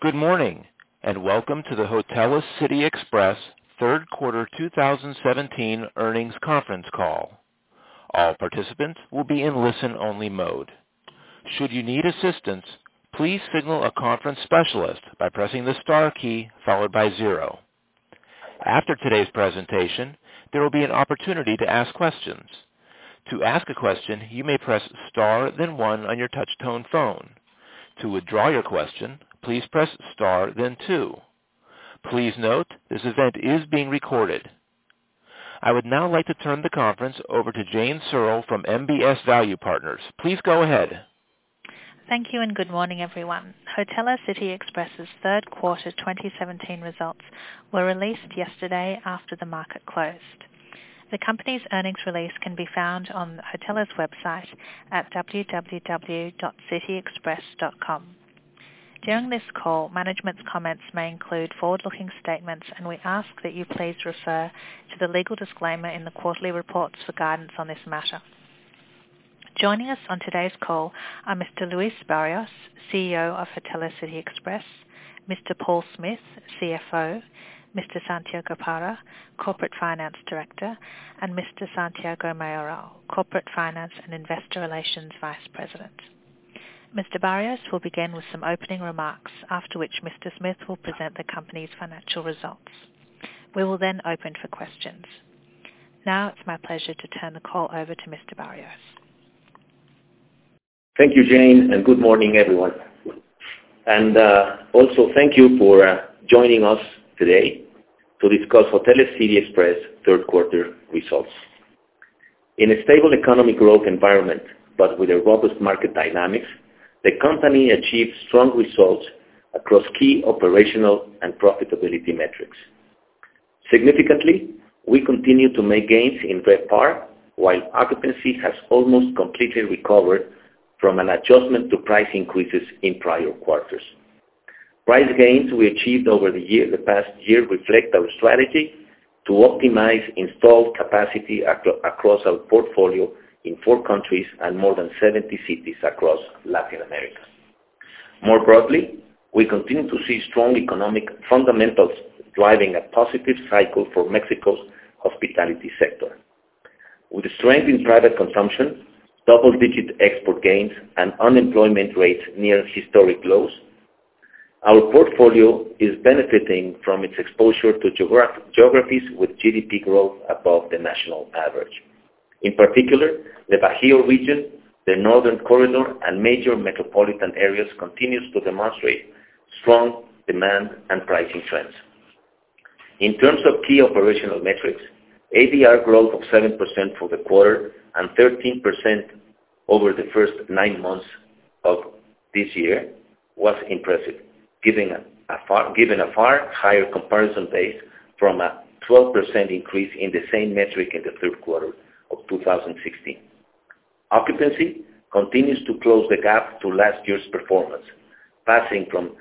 Good morning, and welcome to the Hoteles City Express third quarter 2017 earnings conference call. All participants will be in listen-only mode. Should you need assistance, please signal a conference specialist by pressing the star key followed by 0. After today's presentation, there will be an opportunity to ask questions. To ask a question, you may press star then 1 on your touch-tone phone. To withdraw your question, please press star then 2. Please note, this event is being recorded. I would now like to turn the conference over to Jane Searle from MBS Value Partners. Please go ahead. Thank you and good morning, everyone. Hoteles City Express's third quarter 2017 results were released yesterday after the market closed. The company's earnings release can be found on the Hoteles website at www.cityexpress.com. During this call, management's comments may include forward-looking statements, and we ask that you please refer to the legal disclaimer in the quarterly reports for guidance on this matter. Joining us on today's call are Mr. Luis Barrios, CEO of Hoteles City Express, Mr. Paul Smith, CFO, Mr. Santiago Parra, Corporate Finance Director, and Mr. Santiago Mayoral, Corporate Finance and Investor Relations Vice President. Mr. Barrios will begin with some opening remarks, after which Mr. Smith will present the company's financial results. We will then open for questions. Now it's my pleasure to turn the call over to Mr. Barrios. Thank you, Jane, and good morning, everyone. And also thank you for joining us today to discuss Hoteles City Express third quarter results. In a stable economic growth environment, but with a robust market dynamics, the company achieved strong results across key operational and profitability metrics. Significantly, we continue to make gains in RevPAR, while occupancy has almost completely recovered from an adjustment to price increases in prior quarters. Price gains we achieved over the past year reflect our strategy to optimize installed capacity across our portfolio in 4 countries and more than 70 cities across Latin America. More broadly, we continue to see strong economic fundamentals driving a positive cycle for Mexico's hospitality sector. With strength in private consumption, double-digit export gains, and unemployment rates near historic lows, our portfolio is benefiting from its exposure to geographies with GDP growth above the national average. In particular, the Bajío region, the Northern Corridor, and major metropolitan areas continues to demonstrate strong demand and pricing trends. In terms of key operational metrics, ADR growth of 7% for the quarter and 13% over the first 9 months of this year was impressive, given a far higher comparison base from a 12% increase in the same metric in the third quarter of 2016. Occupancy continues to close the gap to last year's performance, passing from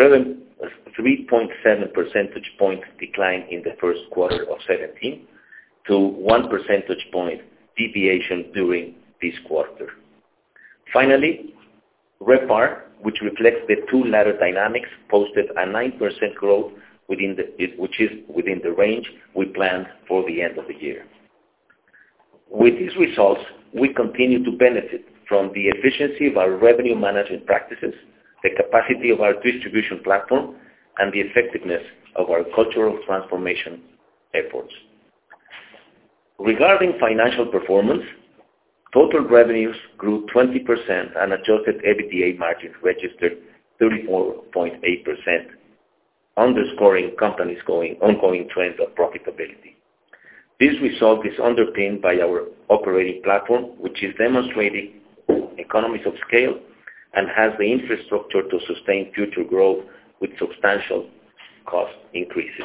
3.7 percentage point decline in the first quarter of 17 to 1 percentage point deviation during this quarter. Finally, RevPAR, which reflects the 2 latter dynamics, posted a 9% growth which is within the range we planned for the end of the year. With these results, we continue to benefit from the efficiency of our revenue management practices, the capacity of our distribution platform, and the effectiveness of our cultural transformation efforts. Regarding financial performance, total revenues grew 20% and adjusted EBITDA margin registered 34.8%, underscoring company's ongoing trend of profitability. This result is underpinned by our operating platform, which is demonstrating economies of scale and has the infrastructure to sustain future growth without substantial cost increases.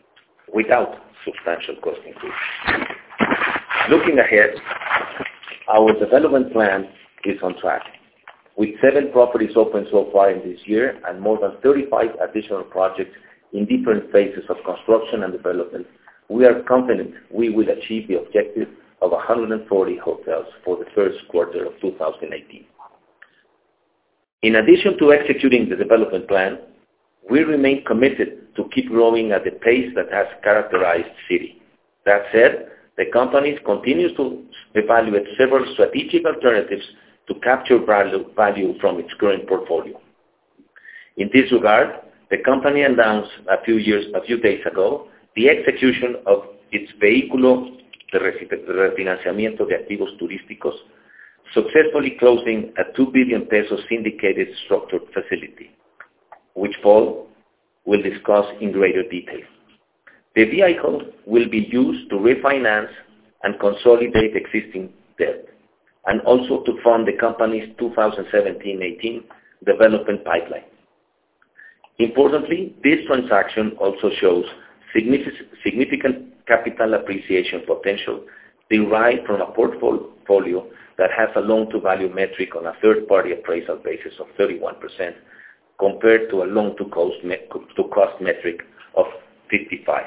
Looking ahead, our development plan is on track. With 7 properties open so far in this year and more than 35 additional projects in different phases of construction and development, we are confident we will achieve the objective of 140 hotels for the first quarter of 2018. In addition to executing the development plan, we remain committed to keep growing at the pace that has characterized City. That said, the company continues to evaluate several strategic alternatives to capture value from its current portfolio. In this regard, the company announced a few days ago the execution of its Vehículo de Refinanciamiento de Activos Turísticos, successfully closing a 2 billion pesos syndicated structured facility, which Paul will discuss in greater detail. The vehicle will be used to refinance and consolidate existing debt, and also to fund the company's 2017-18 development pipeline. Importantly, this transaction also shows significant capital appreciation potential derived from a portfolio that has a loan-to-value metric on a third-party appraisal basis of 31% compared to a loan-to-cost metric of 55%.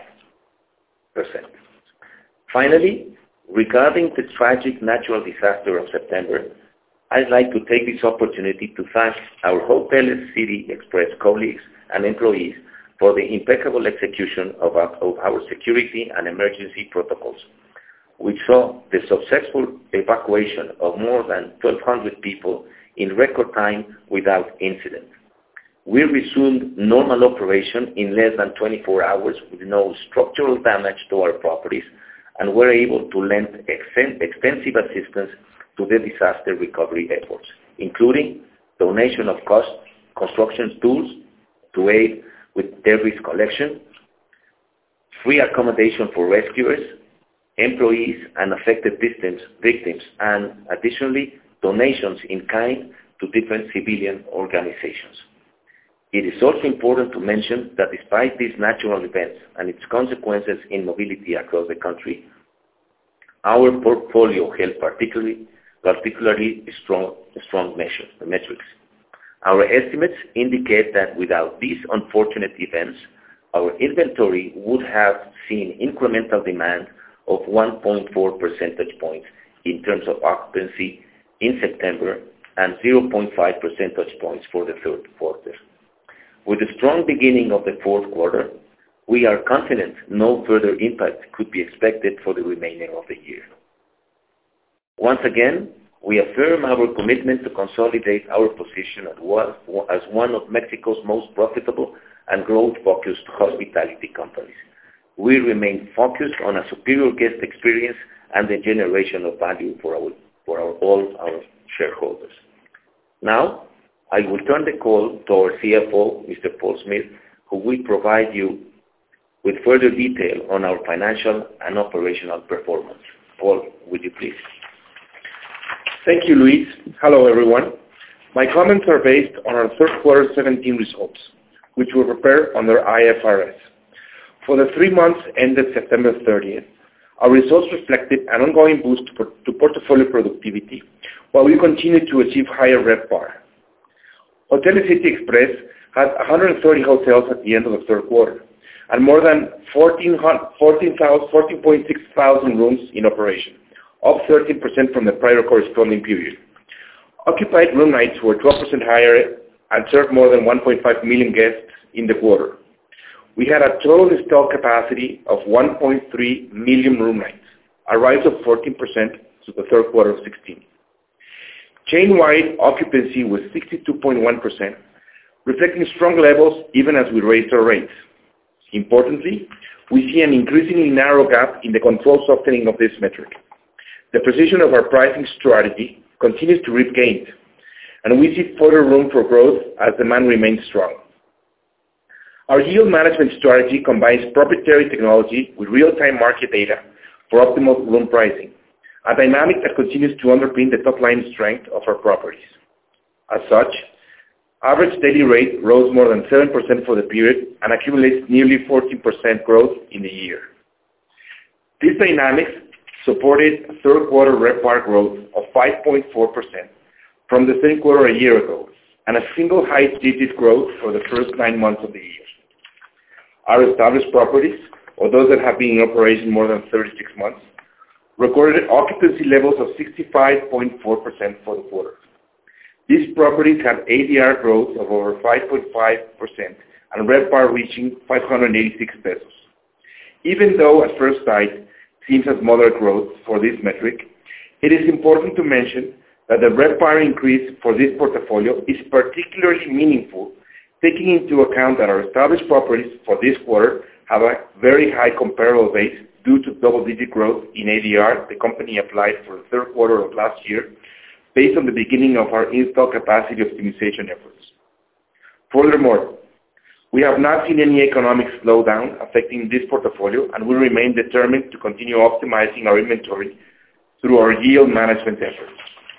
Finally, regarding the tragic natural disaster of September, I'd like to take this opportunity to thank our Hoteles City Express colleagues and employees for the impeccable execution of our security and emergency protocols, which saw the successful evacuation of more than 1,200 people in record time without incident. We resumed normal operation in less than 24 hours with no structural damage to our properties, and were able to lend extensive assistance to the disaster recovery efforts, including donation of construction tools to aid with debris collection, free accommodation for rescuers, employees and affected victims, and additionally, donations in kind to different civilian organizations. It is also important to mention that despite these natural events and its consequences in mobility across the country, our portfolio held particularly strong metrics. Our estimates indicate that without these unfortunate events, our inventory would have seen incremental demand of 1.4 percentage points in terms of occupancy in September and 0.5 percentage points for the third quarter. With the strong beginning of the fourth quarter, we are confident no further impact could be expected for the remainder of the year. Once again, we affirm our commitment to consolidate our position as one of Mexico's most profitable and growth-focused hospitality companies. We remain focused on a superior guest experience and the generation of value for all our shareholders. Now, I will turn the call to our CFO, Mr. Paul Smith, who will provide you with further detail on our financial and operational performance. Paul, would you please? Thank you, Luis. Hello, everyone. My comments are based on our third quarter 17 results, which were prepared under IFRS. For the 3 months ended September 30th, our results reflected an ongoing boost to portfolio productivity, while we continue to achieve higher RevPAR. Hoteles City Express had 130 hotels at the end of the third quarter, and more than 14.6 thousand rooms in operation, up 13% from the prior corresponding period. Occupied room nights were 12% higher and served more than 1.5 million guests in the quarter. We had a total installed capacity of 1.3 million room nights, a rise of 14% to the third quarter of 2016. Chain-wide occupancy was 62.1%, reflecting strong levels even as we raised our rates. Importantly, we see an increasingly narrow gap in the control softening of this metric. The precision of our pricing strategy continues to reap gains, and we see further room for growth as demand remains strong. Our yield management strategy combines proprietary technology with real-time market data for optimal room pricing, a dynamic that continues to underpin the top-line strength of our properties. As such, average daily rate rose more than 7% for the period and accumulates nearly 14% growth in the year. These dynamics supported third quarter RevPAR growth of 5.4% from the same quarter a year ago, and a single high-digit growth for the first 9 months of the year. Our established properties, or those that have been in operation more than 36 months, recorded occupancy levels of 65.4% for the quarter. These properties have ADR growth of over 5.5% and RevPAR reaching 586 pesos. Even though at first sight seems as moderate growth for this metric, it is important to mention that the RevPAR increase for this portfolio is particularly meaningful, taking into account that our established properties for this quarter have a very high comparable base due to double-digit growth in ADR the company applied for the third quarter of last year, based on the beginning of our install capacity optimization efforts. Furthermore, we have not seen any economic slowdown affecting this portfolio, and we remain determined to continue optimizing our inventory through our yield management efforts.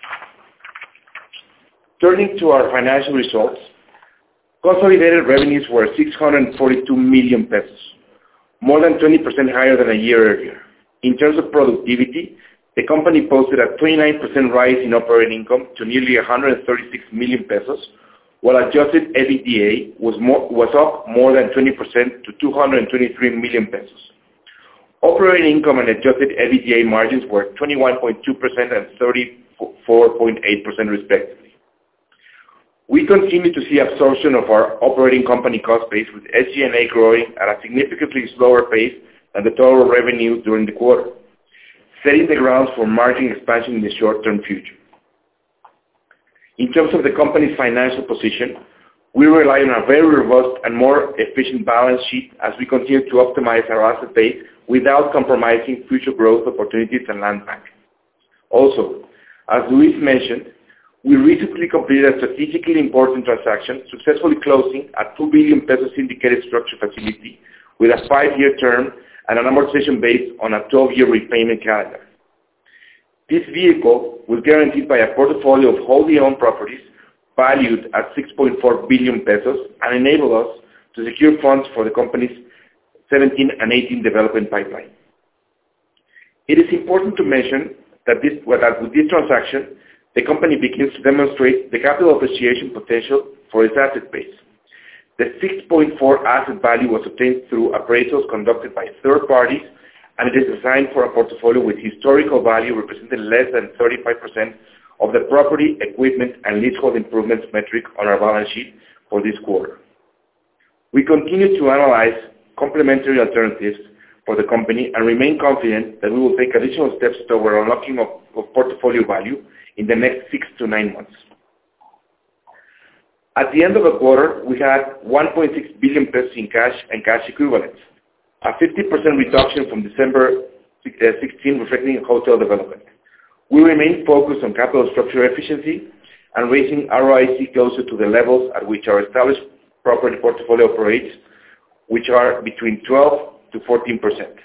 Turning to our financial results, consolidated revenues were 642 million pesos, more than 20% higher than a year earlier. In terms of productivity, the company posted a 29% rise in operating income to nearly 136 million pesos, while adjusted EBITDA was up more than 20% to 223 million pesos. Operating income and adjusted EBITDA margins were 21.2% and 34.8% respectively. We continue to see absorption of our operating company cost base, with SG&A growing at a significantly slower pace than the total revenue during the quarter, setting the grounds for margin expansion in the short-term future. In terms of the company's financial position, we rely on a very robust and more efficient balance sheet as we continue to optimize our asset base without compromising future growth opportunities and land bank. Also, as Luis mentioned, we recently completed a strategically important transaction, successfully closing a 2 billion peso syndicated structure facility with a 5-year term and an amortization based on a 12-year repayment calendar. This vehicle was guaranteed by a portfolio of wholly owned properties valued at 6.4 billion pesos and enabled us to secure funds for the company's 17 and 18 development pipeline. It is important to mention that with this transaction, the company begins to demonstrate the capital appreciation potential for its asset base. The 6.4 asset value was obtained through appraisals conducted by third parties, and it is designed for a portfolio with historical value representing less than 35% of the property, equipment, and leasehold improvements metric on our balance sheet for this quarter. We continue to analyze complementary alternatives for the company and remain confident that we will take additional steps toward unlocking of portfolio value in the next 6 to 9 months. At the end of the quarter, we had 1.6 billion pesos in cash and cash equivalents, a 50% reduction from December 16, reflecting hotel development. We remain focused on capital structure efficiency and raising ROIC closer to the levels at which our established property portfolio operates, which are between 12 to 14%.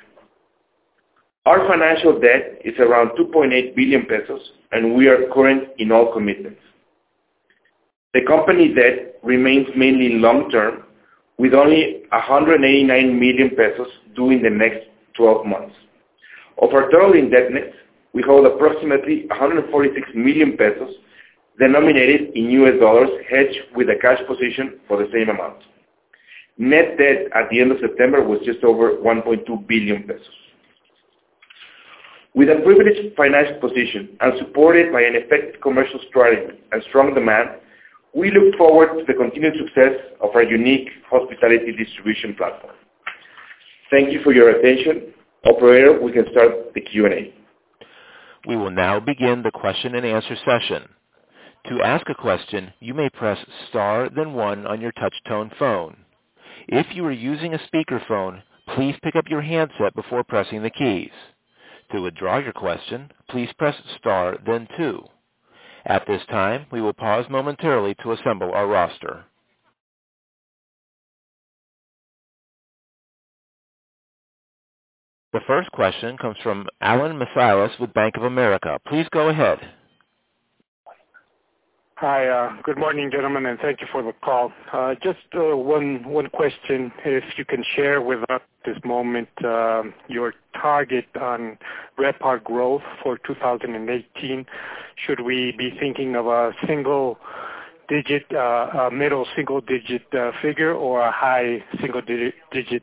Our financial debt is around 2.8 billion pesos, and we are current in all commitments. The company debt remains mainly long-term, with only 189 million pesos due in the next 12 months. Of our total indebtedness, we hold approximately 146 million pesos denominated in US dollars, hedged with a cash position for the same amount. Net debt at the end of September was just over 1.2 billion pesos. With a privileged financial position and supported by an effective commercial strategy and strong demand, we look forward to the continued success of our unique hospitality distribution platform. Thank you for your attention. Operator, we can start the Q&A. We will now begin the question and answer session. To ask a question, you may press star then 1 on your touch-tone phone. If you are using a speakerphone, please pick up your handset before pressing the keys. To withdraw your question, please press star then 2. At this time, we will pause momentarily to assemble our roster. The first question comes from Alan Macias with Bank of America. Please go ahead. Hi, good morning, gentlemen, and thank you for the call. Just one question, if you can share with us at this moment your target on RevPAR growth for 2018. Should we be thinking of a single-digit, middle single-digit figure, or a high single-digit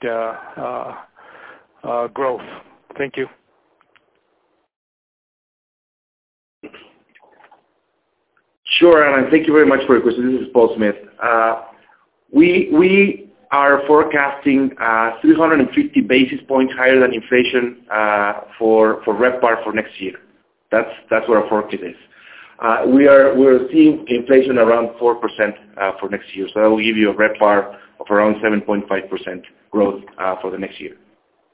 growth? Thank you. Sure, Alan. Thank you very much for your question. This is Paul Smith. We are forecasting 350 basis points higher than inflation for RevPAR for next year. That's what our forecast is. We're seeing inflation around 4% for next year, so that will give you a RevPAR of around 7.5% growth for the next year.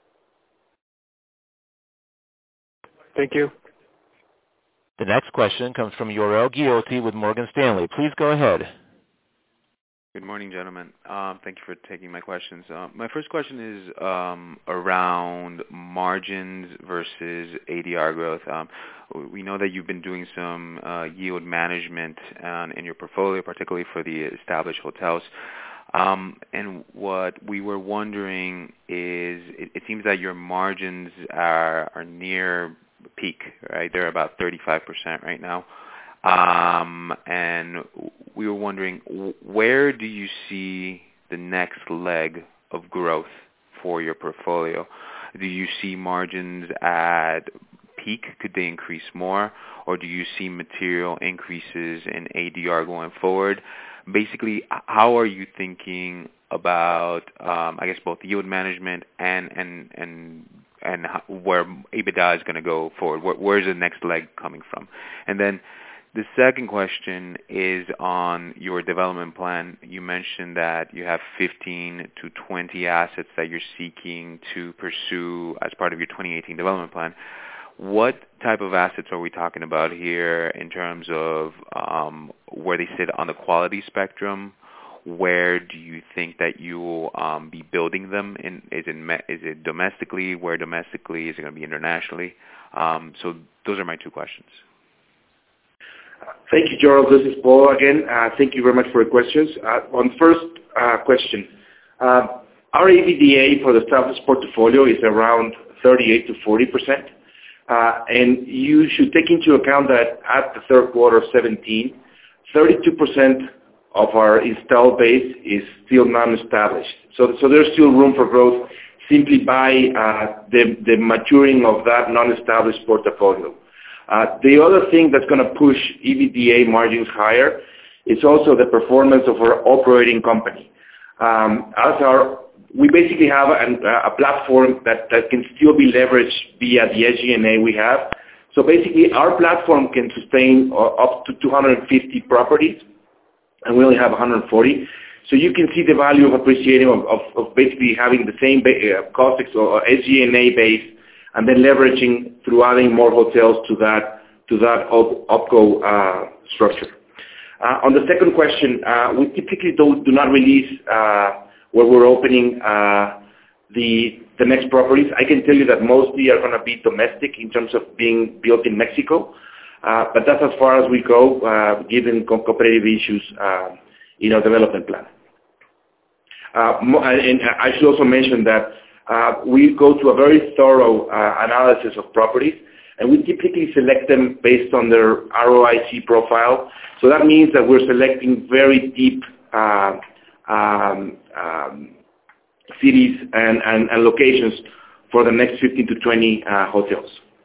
Thank you. The next question comes from Jorel Guilloty with Morgan Stanley. Please go ahead. Good morning, gentlemen. Thank you for taking my questions. My first question is around margins versus ADR growth. We know that you've been doing some yield management in your portfolio, particularly for the established hotels. And what we were wondering is, it seems that your margins are near peak, right? They're about 35% right now. And we were wondering, where do you see the next leg of growth for your portfolio? Do you see margins at peak? Could they increase more? Or do you see material increases in ADR going forward? Basically, how are you thinking about, I guess, both yield management and where EBITDA is going to go forward? Where's the next leg coming from? And then the second question is on your development plan. You mentioned that you have 15 to 20 assets that you're seeking to pursue as part of your 2018 development plan. What type of assets are we talking about here in terms of where they sit on the quality spectrum? Where do you think that you will be building them? Is it domestically? Where domestically? Is it going to be internationally? So those are my two questions. Thank you, Jorel. This is Paul again. Thank you very much for your questions. On the first question, our EBITDA for the established portfolio is around 38 to 40%. And you should take into account that at the third quarter of 17, 32% of our installed base is still non-established. So there's still room for growth simply by the maturing of that non-established portfolio. The other thing that's going to push EBITDA margins higher is also the performance of our operating company. We basically have a platform that can still be leveraged via the SG&A we have. So basically, our platform can sustain up to 250 properties, and we only have 140. So you can see the value of appreciating of basically having the same cost or SG&A base, and then leveraging through adding more hotels to that OpCo structure. On the second question, we typically do not release where we're opening the next properties. I can tell you that mostly are going to be domestic in terms of being built in Mexico, but that's as far as we go, given competitive issues in our development plan. And I should also mention that we go through a very thorough analysis of properties, and we typically select them based on their ROIC profile. So that means that we're selecting very deep cities and locations for the next 15 to 20 hotels.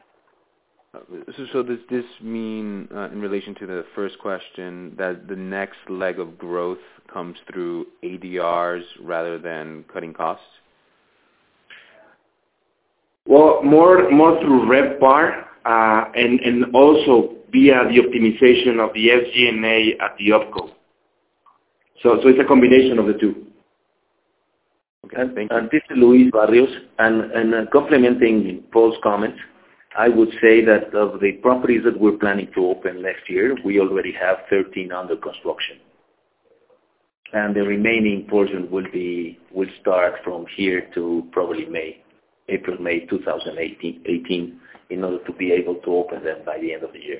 So does this mean, in relation to the first question, that the next leg of growth comes through ADRs rather than cutting costs? Well, more through RevPAR and also via the optimization of the SG&A at the OpCo. So it's a combination of the two. Okay, thank you. And this is Luis Barrios, and complementing Paul's comments, I would say that of the properties that we're planning to open next year, we already have 13 under construction. And the remaining portion will start from here to probably April, May 2018, in order to be able to open them by the end of the year.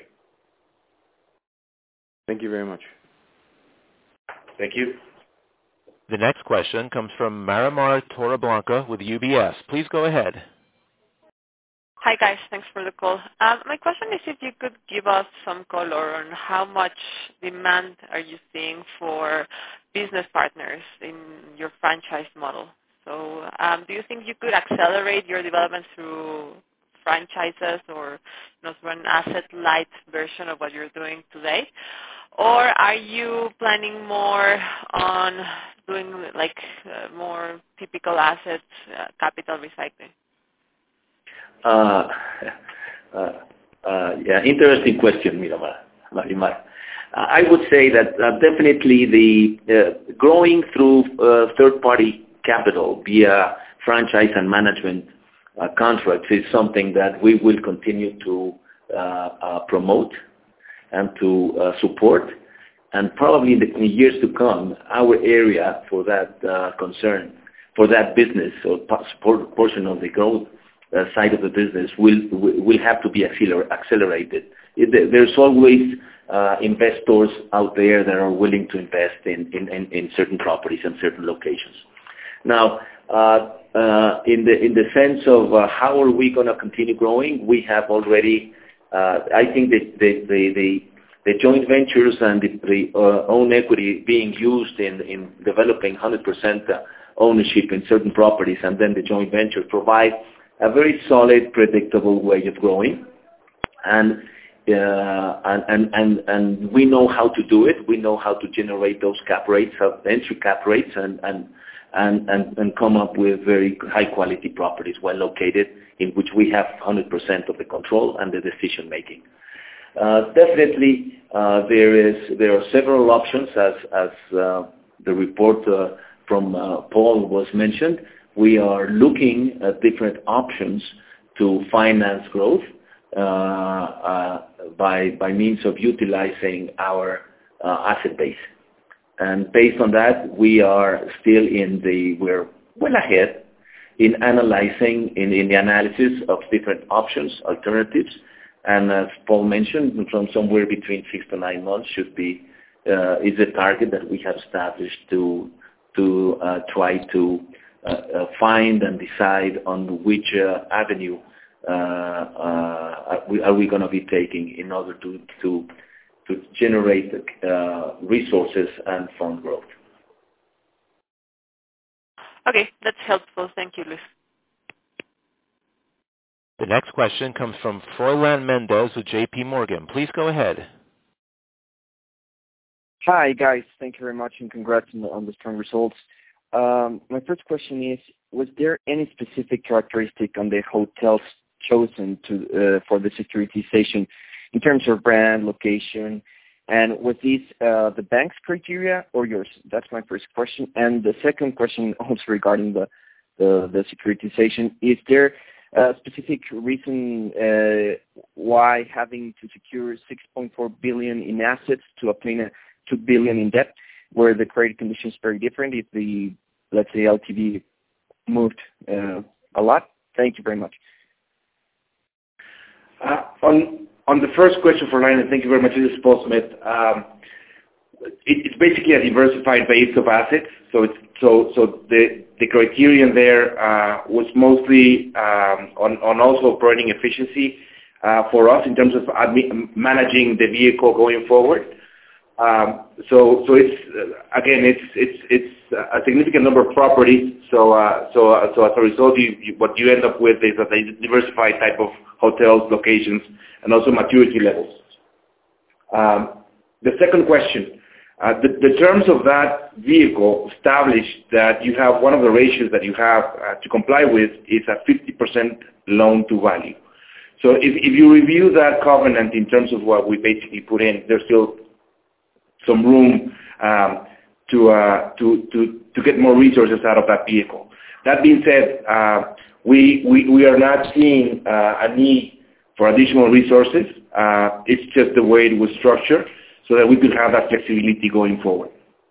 Thank you very much. Thank you. The next question comes from Marimar Torreblanca with UBS. Please go ahead. Hi, guys. Thanks for the call. My question is if you could give us some color on how much demand are you seeing for business partners in your franchise model. So do you think you could accelerate your development through franchises or through an asset-light version of what you're doing today? Or are you planning more on doing more typical assets, capital recycling? Interesting question, Marimar. I would say that definitely the growing through third-party capital via franchise and management contracts is something that we will continue to promote and to support. And probably in the years to come, our area for that concern, for that business or portion of the growth side of the business will have to be accelerated. There's always investors out there that are willing to invest in certain properties and certain locations. Now, in the sense of how are we going to continue growing, we have already, I think the joint ventures and the own equity being used in developing 100% ownership in certain properties and then the joint venture provide a very solid, predictable way of growing. And we know how to do it. We know how to generate those cap rates, entry cap rates, and come up with very high-quality properties, well located, in which we have 100% of the control and the decision making. Definitely, there are several options, as the report from Paul was mentioned. We are looking at different options to finance growth by means of utilizing our asset base. And based on that, we are still we're well ahead in analyzing, in the analysis of different options, alternatives. And as Paul mentioned, from somewhere between 6 to 9 months is a target that we have established to try to find and decide on which avenue are we going to be taking in order to generate resources and fund growth. Okay, that's helpful. Thank you, Luis. The next question comes from Froilan Mendez with J.P. Morgan. Please go ahead. Hi, guys. Thank you very much, and congrats on the strong results. My first question is, was there any specific characteristic on the hotels chosen for the securitization in terms of brand, location, and was this the bank's criteria or yours? That's my first question. And the second question, also regarding the securitization, is there a specific reason why having to secure 6.4 billion in assets to obtain a 2 billion in debt, where the credit conditions are very different if the, let's say, LTV moved a lot? Thank you very much. On the first question for Line, and thank you very much, this is Paul Smith. It's basically a diversified base of assets. So the criterion there was mostly on also operating efficiency for us in terms of managing the vehicle going forward. So it's a significant number of properties. So as a result, what you end up with is a diversified type of hotels, locations, and also maturity levels. The second question, the terms of that vehicle established that you have one of the ratios that you have to comply with is a 50% loan to value. So if you review that covenant in terms of what we basically put in, there's still some room to get more resources out of that vehicle. That being said, we are not seeing a need for additional resources. It's just the way it was structured so that we could have that flexibility going forward.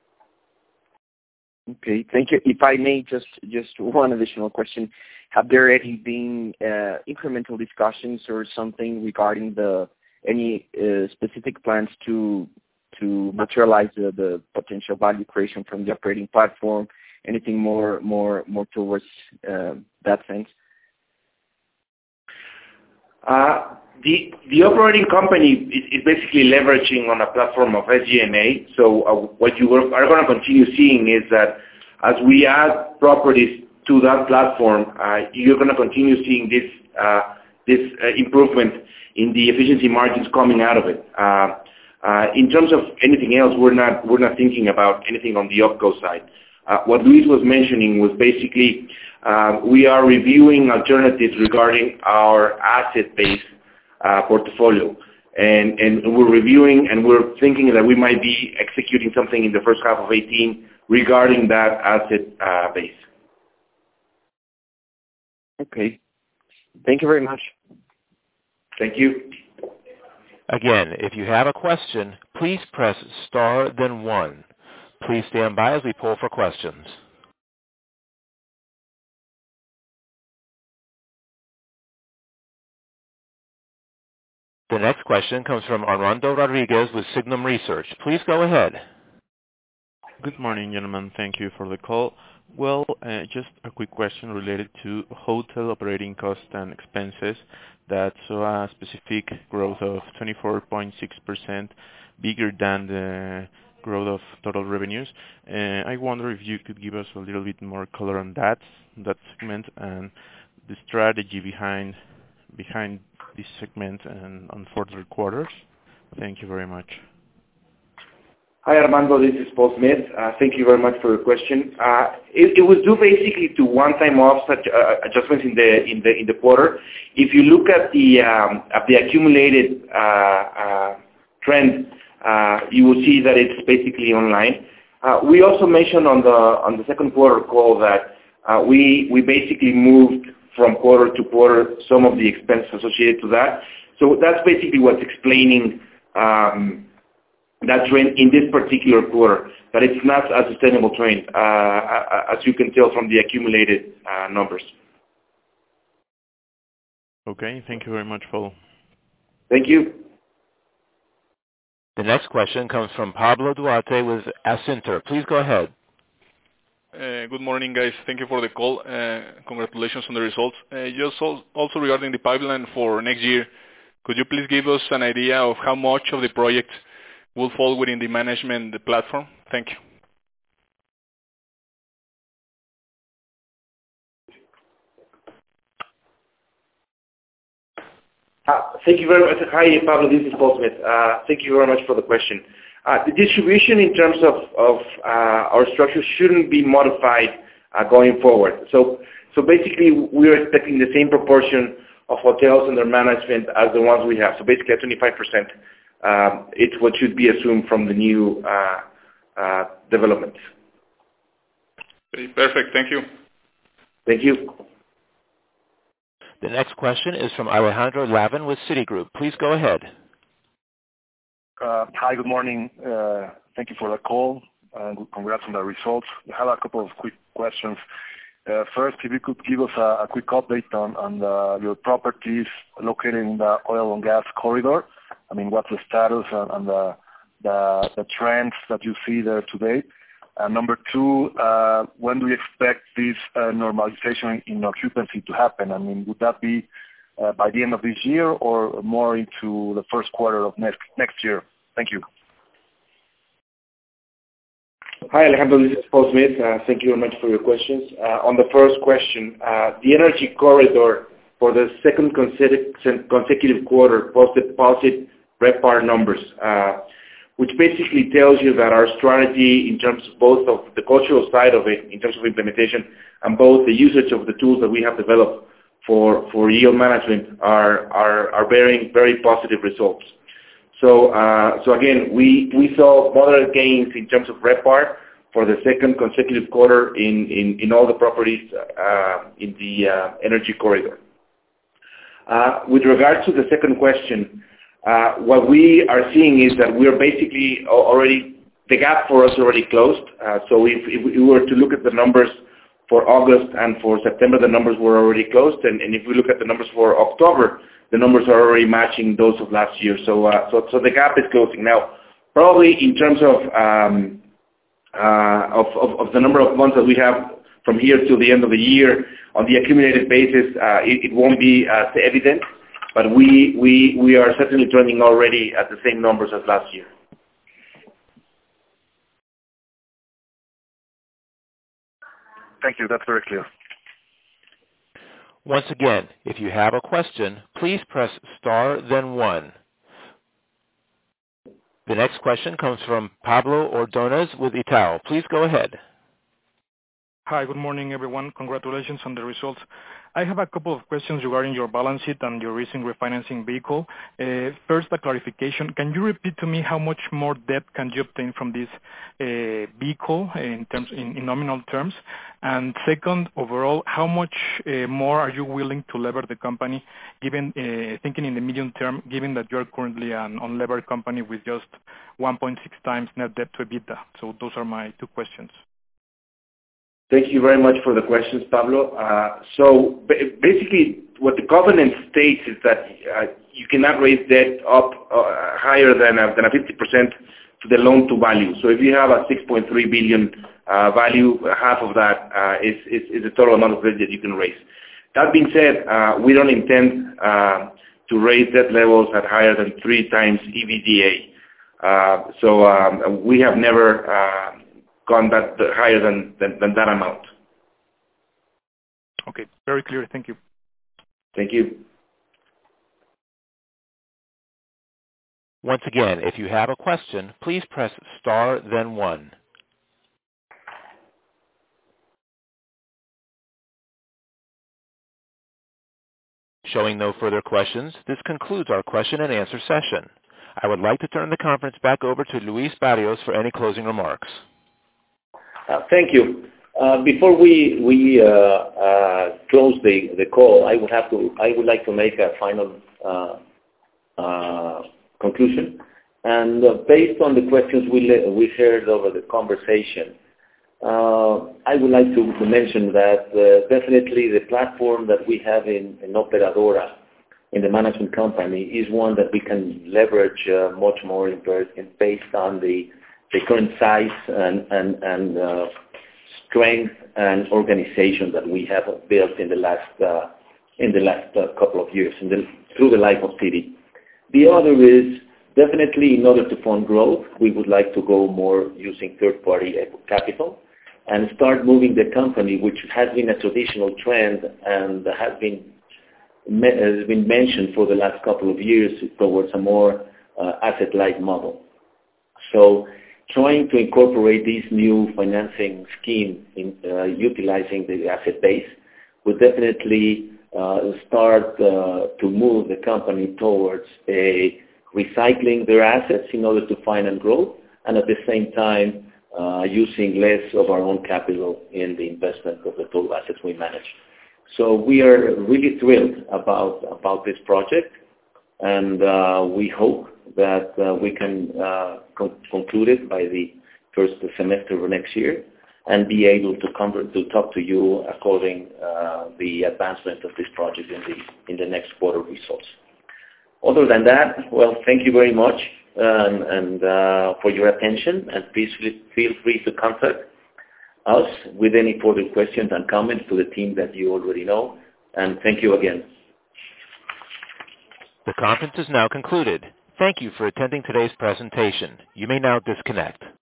Okay, thank you. If I may, just one additional question. Have there already been incremental discussions or something regarding any specific plans to materialize the potential value creation from the operating platform? Anything more towards that sense? The operating company is basically leveraging on a platform of SG&A. So what you are going to continue seeing is that as we add properties to that platform, you're going to continue seeing this improvement in the efficiency margins coming out of it. In terms of anything else, we're not thinking about anything on the OpCo side. What Luis was mentioning was basically we are reviewing alternatives regarding our asset-based portfolio. And we're reviewing and we're thinking that we might be executing something in the first half of 18 regarding that asset base. Okay. Thank you very much. Thank you. Again, if you have a question, please press star then 1. Please stand by as we poll for questions. The next question comes from Armando Rodriguez with Signum Research. Please go ahead. Good morning, gentlemen. Thank you for the call. Well, just a quick question related to hotel operating costs and expenses that saw a specific growth of 24.6%, bigger than the growth of total revenues. I wonder if you could give us a little bit more color on that segment and the strategy behind this segment and on further quarters. Thank you very much. Hi, Armando. This is Paul Smith. Thank you very much for your question. It was due basically to one-time offset adjustments in the quarter. If you look at the accumulated trend, you will see that it's basically online. We also mentioned on the second quarter call that we basically moved from quarter to quarter some of the expenses associated to that. So that's basically what's explaining that trend in this particular quarter, but it's not a sustainable trend, as you can tell from the accumulated numbers. Okay, thank you very much, Paul. Thank you. The next question comes from Pablo Duarte with Asinter. Please go ahead. Good morning, guys. Thank you for the call. Congratulations on the results. Just also regarding the pipeline for next year, could you please give us an idea of how much of the project will fall within the management platform? Thank you. Thank you very much. Hi, Pablo. This is Paul Smith. Thank you very much for the question. The distribution in terms of our structure shouldn't be modified going forward. So basically, we're expecting the same proportion of hotels under management as the ones we have. So basically, at 25%, it's what should be assumed from the new developments. Okay, perfect. Thank you. Thank you. The next question is from Alejandro Lavin with Citigroup. Please go ahead. Hi, good morning. Thank you for the call, and congrats on the results. I have a couple of quick questions. First, if you could give us a quick update on your properties located in the oil and gas corridor. I mean, what's the status and the trends that you see there today? And number two, when do you expect this normalization in occupancy to happen? I mean, would that be by the end of this year or more into the first quarter of next year? Thank you. Hi, Alejandro. This is Paul Smith. Thank you very much for your questions. On the first question, the energy corridor for the second consecutive quarter posted positive RevPAR numbers, which basically tells you that our strategy in terms of both of the cultural side of it, in terms of implementation, and both the usage of the tools that we have developed for yield management are bearing very positive results. So again, we saw moderate gains in terms of RevPAR for the second consecutive quarter in all the properties in the energy corridor. With regard to the second question, what we are seeing is that we are basically already, the gap for us already closed. So if we were to look at the numbers for August and for September, the numbers were already closed. And if we look at the numbers for October, the numbers are already matching those of last year. So the gap is closing. Now, probably in terms of the number of months that we have from here till the end of the year, on the accumulated basis, it won't be as evident. But we are certainly trending already at the same numbers as last year. Thank you. That's very clear. Once again, if you have a question, please press star then 1. The next question comes from Pablo Ordonez with Itaú. Please go ahead. Hi, good morning, everyone. Congratulations on the results. I have a couple of questions regarding your balance sheet and your recent refinancing vehicle. First, a clarification. Can you repeat to me how much more debt can you obtain from this vehicle in nominal terms? And second, overall, how much more are you willing to lever the company, given thinking in the medium term, given that you are currently an unlevered company with just 1.6 times net debt to EBITDA? So those are my two questions. Thank you very much for the questions, Pablo. So basically, what the covenant states is that you cannot raise debt up higher than a 50% to the loan to value. So if you have a 6.3 billion value, half of that is the total amount of debt that you can raise. That being said, we don't intend to raise debt levels at higher than 3 times EBITDA. So we have never gone that higher than that amount. Okay, very clear. Thank you. Thank you. Once again, if you have a question, please press star then 1. Showing no further questions, this concludes our question and answer session. I would like to turn the conference back over to Luis Barrios for any closing remarks. Thank you. Before we close the call, I would like to make a final conclusion. And based on the questions we heard over the conversation, I would like to mention that definitely the platform that we have in Operadora, in the management company, is one that we can leverage much more based on the current size and strength and organization that we have built in the last couple of years through the life of City. The other is definitely, in order to fund growth, we would like to go more using third-party capital and start moving the company, which has been a traditional trend and has been mentioned for the last couple of years, towards a more asset-light model. So trying to incorporate this new financing scheme in utilizing the asset base would definitely start to move the company towards recycling their assets in order to finance growth, and at the same time using less of our own capital in the investment of the total assets we manage. So we are really thrilled about this project, and we hope that we can conclude it by the first semester of next year and be able to talk to you according the advancement of this project in the next quarter results. Other than that, well, thank you very much and for your attention, and please feel free to contact us with any further questions and comments to the team that you already know, and thank you again. The conference is now concluded. Thank you for attending today's presentation. You may now disconnect.